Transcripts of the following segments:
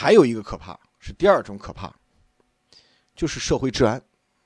还有一个可怕，是第二种可怕，就是社会治安。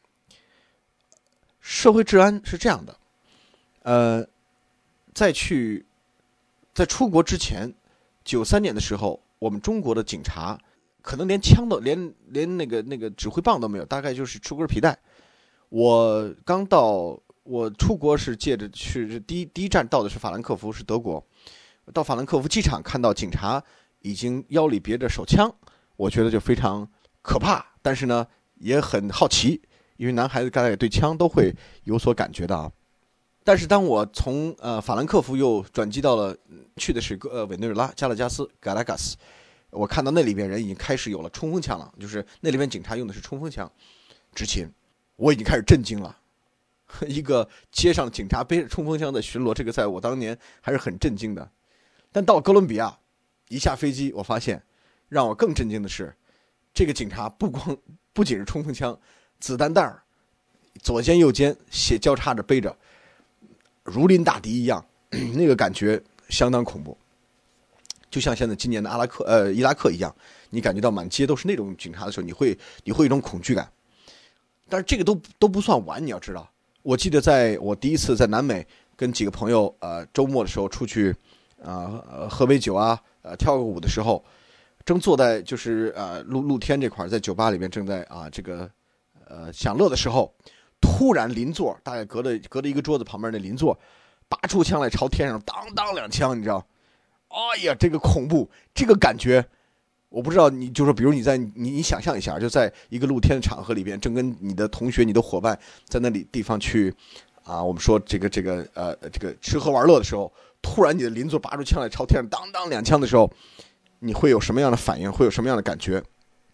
社会治安是这样的，在出国之前，93年的时候，我们中国的警察可能连枪都连那个指挥棒都没有，大概就是出根皮带。我出国是借着去第一站到的是法兰克福，是德国。到法兰克福机场看到警察已经腰里别着手枪，我觉得就非常可怕，但是呢也很好奇，因为男孩子大概对枪都会有所感觉的啊。但是当我从法兰克福又转机到了去的是委内瑞拉加拉加斯 Caracas， 我看到那里边人已经开始有了冲锋枪了，就是那里边警察用的是冲锋枪执勤，我已经开始震惊了。一个街上的警察背着冲锋枪在巡逻，这个在我当年还是很震惊的。但到哥伦比亚一下飞机，我发现让我更震惊的是，这个警察不仅是冲锋枪，子弹袋左肩右肩斜交叉着背着，如临大敌一样，那个感觉相当恐怖，就像现在今年的伊拉克一样，你感觉到满街都是那种警察的时候，你会有一种恐惧感。但是这个都不算完，你要知道，我记得在我第一次在南美跟几个朋友周末的时候出去喝杯酒啊，跳个舞的时候，正坐在就是露天这块，在酒吧里面正在享乐的时候，突然邻座大概隔着一个桌子旁边那邻座拔出枪来朝天上当当两枪，你知道，哎呀，这个恐怖，这个感觉，我不知道，你就说，比如你想象一下，就在一个露天的场合里边，正跟你的同学、你的伙伴在那里地方去我们说这个吃喝玩乐的时候，突然你的邻座拔出枪来朝天上当当两枪的时候，你会有什么样的反应？会有什么样的感觉？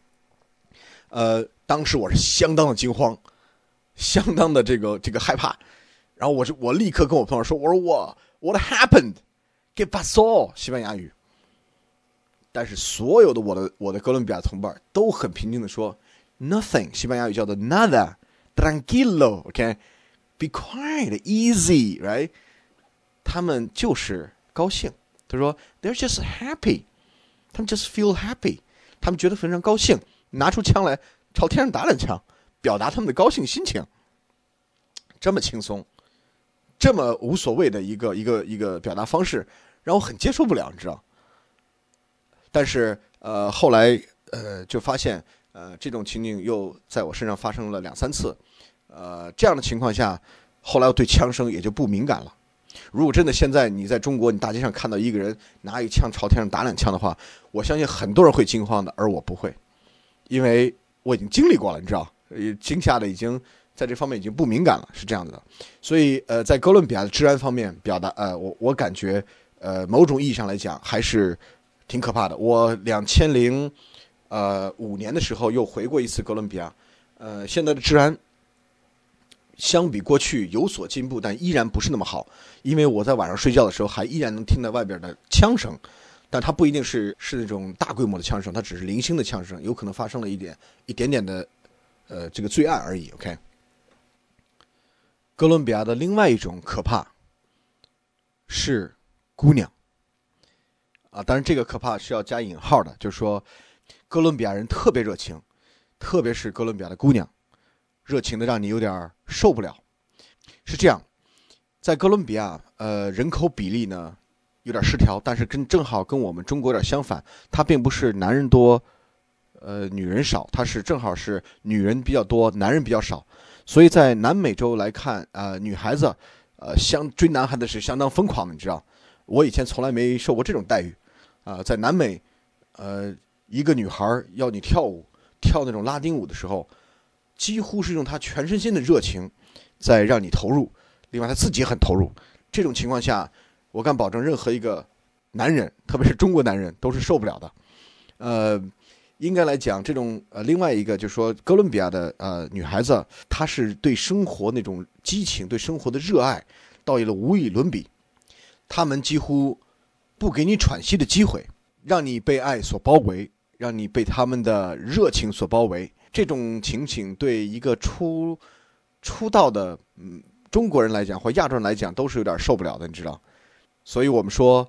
当时我是相当的惊慌，相当的这个害怕，然后我立刻跟我朋友说，我说what happened？ ¿Qué pasó？ 西班牙语。但是所有的我的哥伦比亚同伴都很平静的说 nothing， 西班牙语叫做 nada， tranquilo，OK，be quiet， easy，right？ 他们就是高兴。他说 they're just happy， 他们 just feel happy， 他们觉得非常高兴，拿出枪来朝天上打两枪，表达他们的高兴心情。这么轻松，这么无所谓的一个表达方式，让我很接受不了，你知道。但是后来就发现这种情景又在我身上发生了2-3次，这样的情况下，后来我对枪声也就不敏感了。如果真的现在你在中国，你大街上看到一个人拿一枪朝天上打两枪的话，我相信很多人会惊慌的，而我不会，因为我已经经历过了，你知道，惊吓的已经在这方面已经不敏感了，是这样子的。所以在哥伦比亚的治安方面表达，我感觉某种意义上来讲还是挺可怕的。我2005年的时候又回过一次哥伦比亚，现在的治安相比过去有所进步，但依然不是那么好。因为我在晚上睡觉的时候，还依然能听到外边的枪声，但它不一定是那种大规模的枪声，它只是零星的枪声，有可能发生了一点点的这个罪案而已。OK， 哥伦比亚的另外一种可怕是姑娘当然这个可怕是要加引号的，就是说哥伦比亚人特别热情，特别是哥伦比亚的姑娘，热情的让你有点受不了。是这样，在哥伦比亚人口比例呢有点失调，但是正好跟我们中国有点相反，它并不是男人多女人少，它是正好是女人比较多，男人比较少。所以在南美洲来看女孩子追男孩子是相当疯狂的，你知道，我以前从来没受过这种待遇在南美一个女孩要你跳那种拉丁舞的时候，几乎是用她全身心的热情在让你投入，另外她自己也很投入。这种情况下，我敢保证任何一个男人，特别是中国男人都是受不了的。应该来讲，这种另外一个就是说，哥伦比亚的女孩子，她是对生活那种激情、对生活的热爱，到了无与伦比。她们几乎不给你喘息的机会，让你被爱所包围，让你被他们的热情所包围。这种情景对一个出道的中国人来讲或亚洲人来讲都是有点受不了的，你知道。所以我们说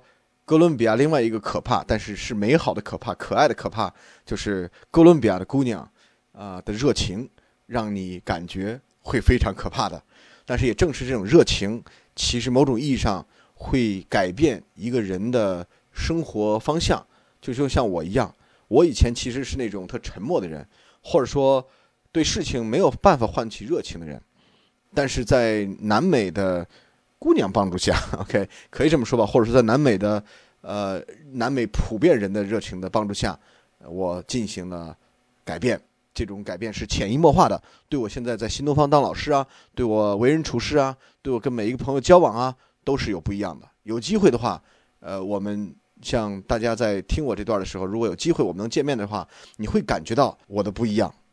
哥伦比亚另外一个可怕，但是是美好的可怕，可爱的可怕，就是哥伦比亚的姑娘的热情，让你感觉会非常可怕的。但是也正是这种热情，其实某种意义上会改变一个人的生活方向。就像我一样，我以前其实是那种特沉默的人，或者说对事情没有办法唤起热情的人。但是在南美的姑娘帮助下，OK， 可以这么说吧，或者说在南美普遍人的热情的帮助下，我进行了改变。这种改变是潜移默化的，对我现在在新东方当老师啊，对我为人处事啊，对我跟每一个朋友交往啊，都是有不一样的。有机会的话，我们像大家在听我这段的时候，如果有机会我们能见面的话，你会感觉到我的不一样。